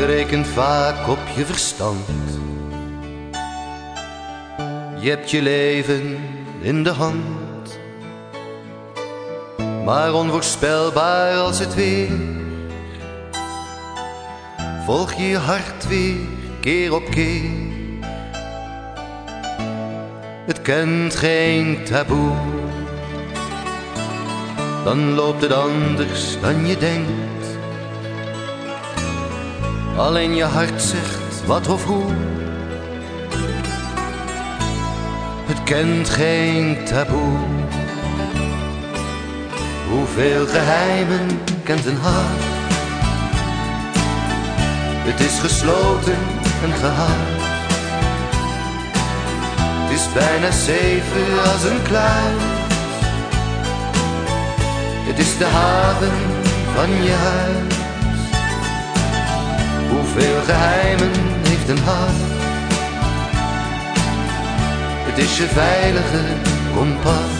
Je rekent vaak op je verstand. Je hebt je leven in de hand. Maar onvoorspelbaar als het weer, volg je je hart weer keer op keer. Het kent geen taboe. Dan loopt het anders dan je denkt. Alleen je hart zegt wat of hoe. Het kent geen taboe. Hoeveel geheimen kent een hart. Het is gesloten en gehard. Het is bijna 7 als een kluis. Het is de haven van je huis. Hoeveel geheimen heeft een hart. Het is je veilige kompas.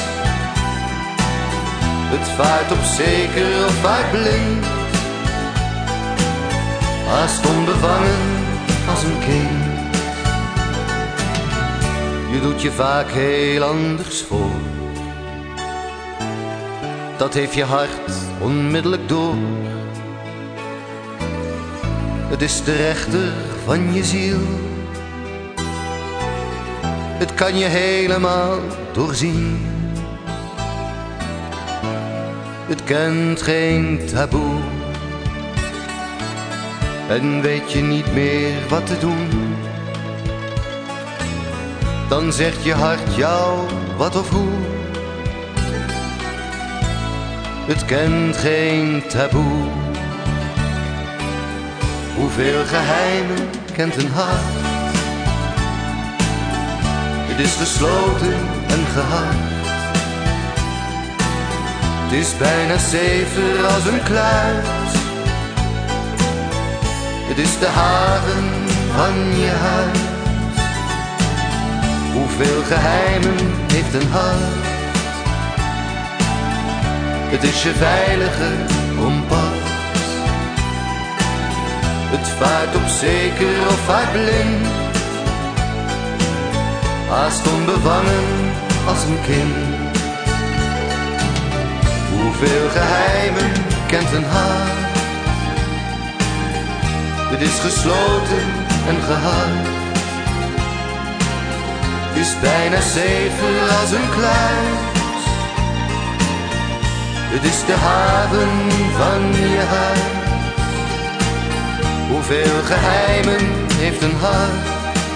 Het vaart op zeker of vaart blind. Haast onbevangen als een kind. Je doet je vaak heel anders voor. Dat heeft je hart onmiddellijk door. Het is de rechter van je ziel. Het kan je helemaal doorzien. Het kent geen taboe. En weet je niet meer wat te doen. Dan zegt je hart jou wat of hoe. Het kent geen taboe. Hoeveel geheimen kent een hart. Het is gesloten en gehard. Het is bijna 7 als een kluis. Het is de haven van je huis. Hoeveel geheimen heeft een hart. Het is je veilige kompas. Het vaart op zeker of vaart blind. Haast onbevangen als een kind. Hoeveel geheimen kent een hart. Het is gesloten en gehard. Het is bijna 7 als een kluis. Het is de haven van je huis. Hoeveel geheimen heeft een hart.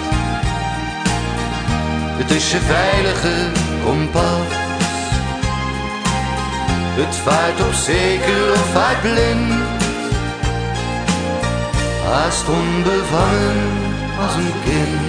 Het is je veilige kompas. Het vaart op zeker of vaart blind. Haast onbevangen als een kind.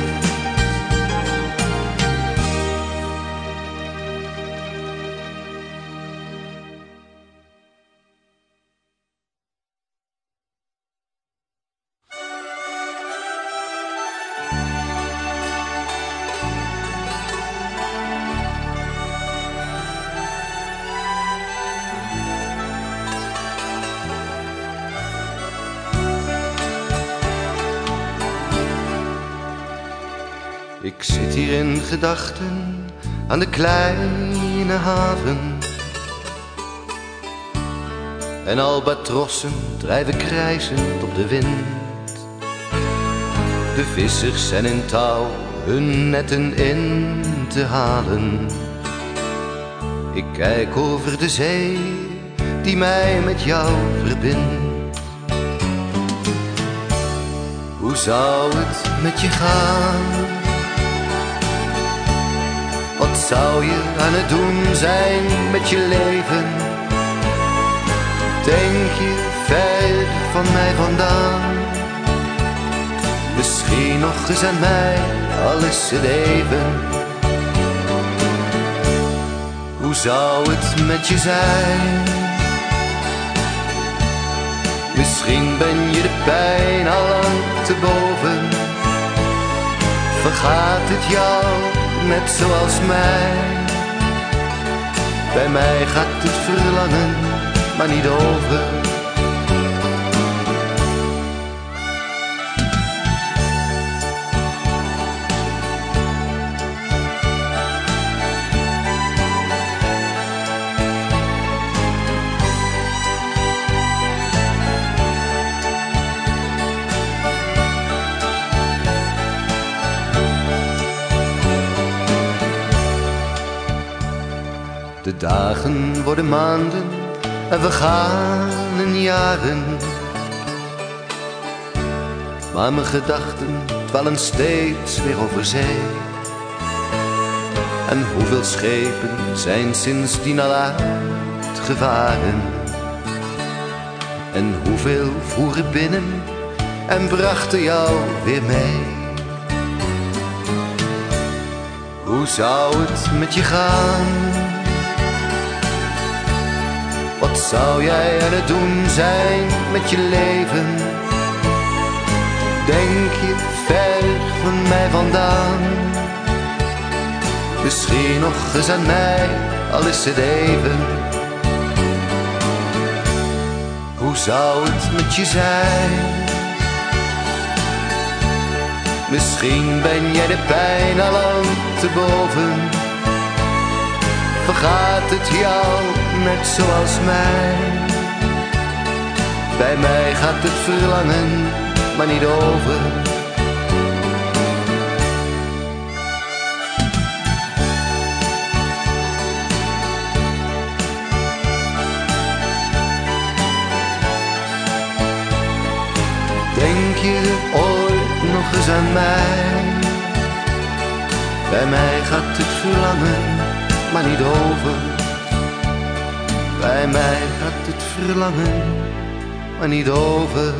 Ik zit hier in gedachten aan de kleine haven. En albatrossen drijven krijzend op de wind. De vissers zijn in touw hun netten in te halen. Ik kijk over de zee die mij met jou verbindt. Hoe zou het met je gaan? Wat zou je aan het doen zijn met je leven? Denk je ver van mij vandaan? Misschien nog eens aan mij, al is het even. Hoe zou het met je zijn? Misschien ben je de pijn al lang te boven. Vergaat het jou net zoals mij? Bij mij gaat het verlangen maar niet over. De dagen worden maanden en we gaan in jaren. Maar mijn gedachten dwalen steeds weer over zee. En hoeveel schepen zijn sindsdien al uitgevaren. En hoeveel voeren binnen en brachten jou weer mee. Hoe zou het met je gaan? Wat zou jij aan het doen zijn met je leven? Denk je ver van mij vandaan? Misschien nog eens aan mij, al is het even. Hoe zou het met je zijn? Misschien ben jij de pijn al lang te boven. Vergaat het jou net zoals mij? Bij mij gaat het verlangen maar niet over. Denk je ooit nog eens aan mij? Bij mij gaat het verlangen maar niet over. Bij mij gaat het verlangen maar niet over.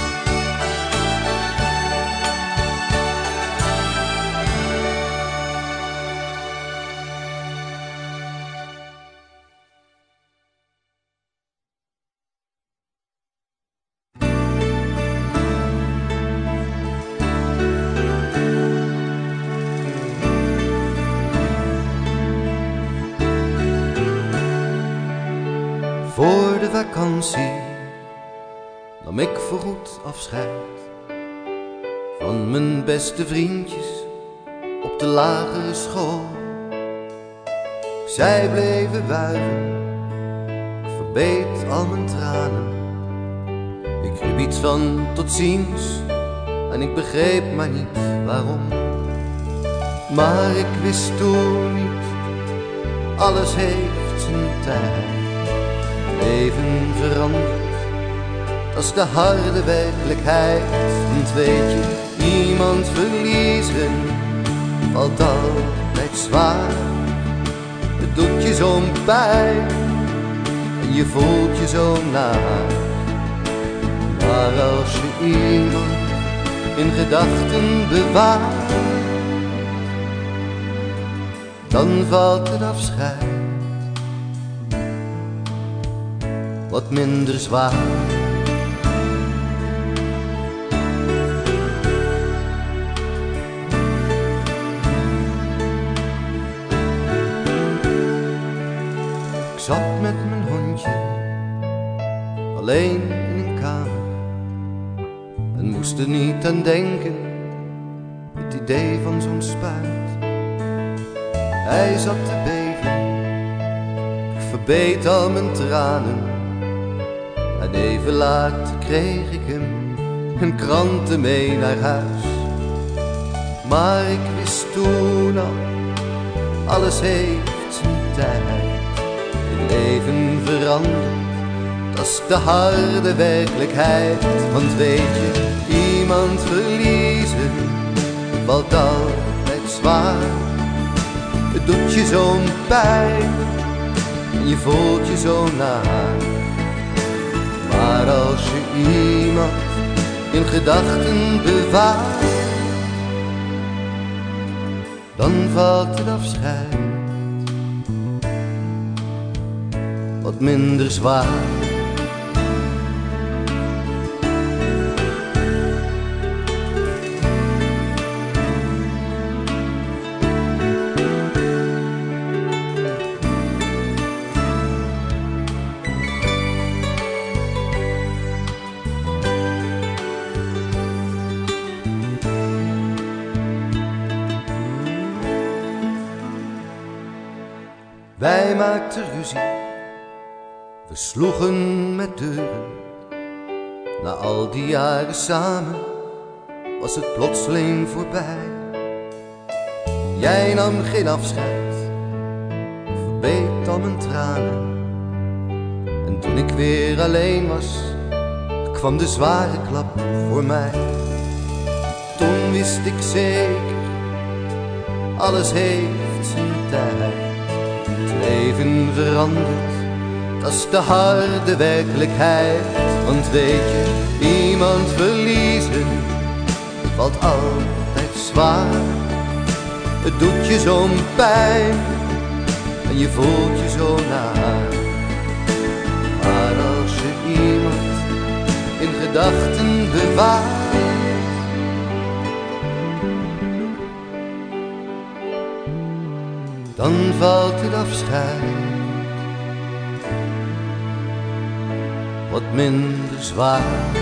Voor de vakantie nam ik voorgoed afscheid van mijn beste vriendjes op de lagere school. Zij bleven wuiven, ik verbeet al mijn tranen. Ik riep iets van tot ziens en ik begreep maar niet waarom. Maar ik wist toen niet, alles heeft zijn tijd. Leven verandert, dat is de harde werkelijkheid. Want weet je, iemand verliezen valt altijd zwaar. Het doet je zo'n pijn en je voelt je zo naar. Maar als je iemand in gedachten bewaart, dan valt het afscheid wat minder zwaar. Ik zat met mijn hondje alleen in een kamer en moest er niet aan denken, het idee van zo'n spuit. Hij zat te beven, ik verbeet al mijn tranen. En even later kreeg ik hem een kranten mee naar huis. Maar ik wist toen al, alles heeft zijn tijd. Het leven verandert, dat is de harde werkelijkheid. Want weet je, iemand verliezen valt altijd zwaar. Het doet je zo'n pijn en je voelt je zo naar. Maar als je iemand in gedachten bewaart, dan valt het afscheid wat minder zwaar. Wij maakten ruzie, we sloegen met deuren. Na al die jaren samen was het plotseling voorbij. Jij nam geen afscheid, beet al mijn tranen. En toen ik weer alleen was, kwam de zware klap voor mij. Toen wist ik zeker, alles heeft zijn tijd. Het leven verandert, dat is de harde werkelijkheid. Want weet je, iemand verliezen valt altijd zwaar. Het doet je zo'n pijn en je voelt je zo naar. Maar als je iemand in gedachten bewaart, dan valt het afscheid wat minder zwaar.